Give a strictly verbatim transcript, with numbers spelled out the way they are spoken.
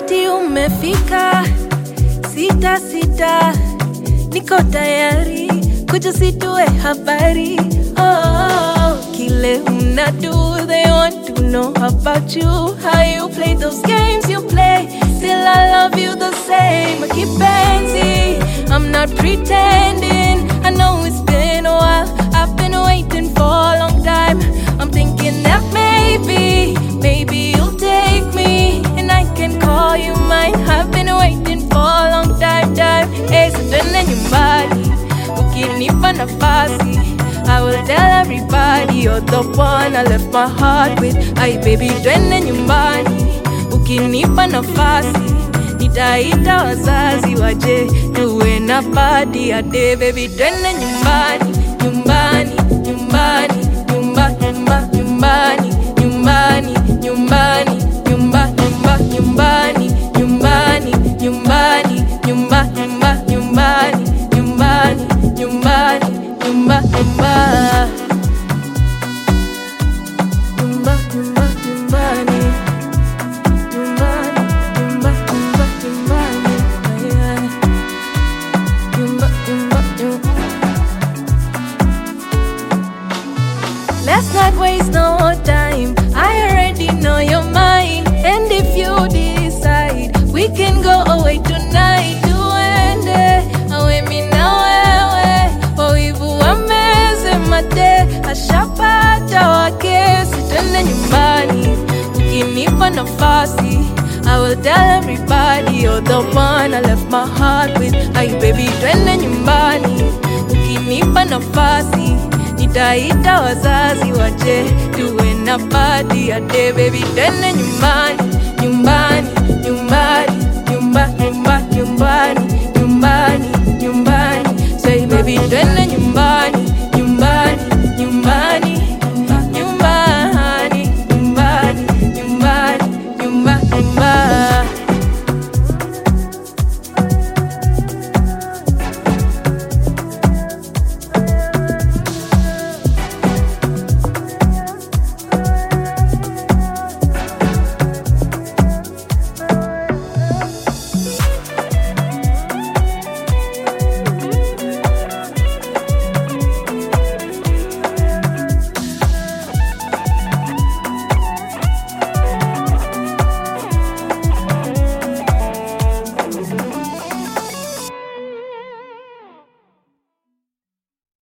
wakati umefika, sita sita, niko tayari, kuja situe habari. Oh, kile una do, they want to know about you, how you play those games you play. Still I love you the same, Kipenzi, I'm not pretending. I know it's been a while, I've been waiting for a long time. I'm thinking that maybe, maybe you'll take me and I can call you mine. I've been waiting for a long time, time. Hey, so twende nyumbani, ukinipa nafasi, I will tell everybody you're the one I left my heart with. Ay baby, twende nyumbani, ukinipa nafasi, nitaita wazazi waje tuwe na party ya day. Baby, twende nyumbani, nyumbani, nyumbani, nyumba, nyumba, nyumbani, nyumbani, nyumbani, nyumba, nyumba, nyumbani, nyumbani, nyumbani, nyumba, nyumba, nyumbani, nyumbani, nyumbani, nyumba, nyumba. Nyumba, nyumba, nyumbani. Nyumbani, nyumba, nyumba, nyumbani. Yeah. Nyumba, nyumba, nyumba. Let's not waste no time, I already know your mind. And if you decide, we can go away tonight. Tuende, awe mina wewe, wawivu wameze mate, ashapata wake. Twende nyumbani, ukinipa nafasi, I will tell everybody you're the one I left my heart with. Ay baby, twende nyumbani, ukinipa nafasi, nitaita wazazi waje tuwe na party ya day. Baby, twende nyumbani,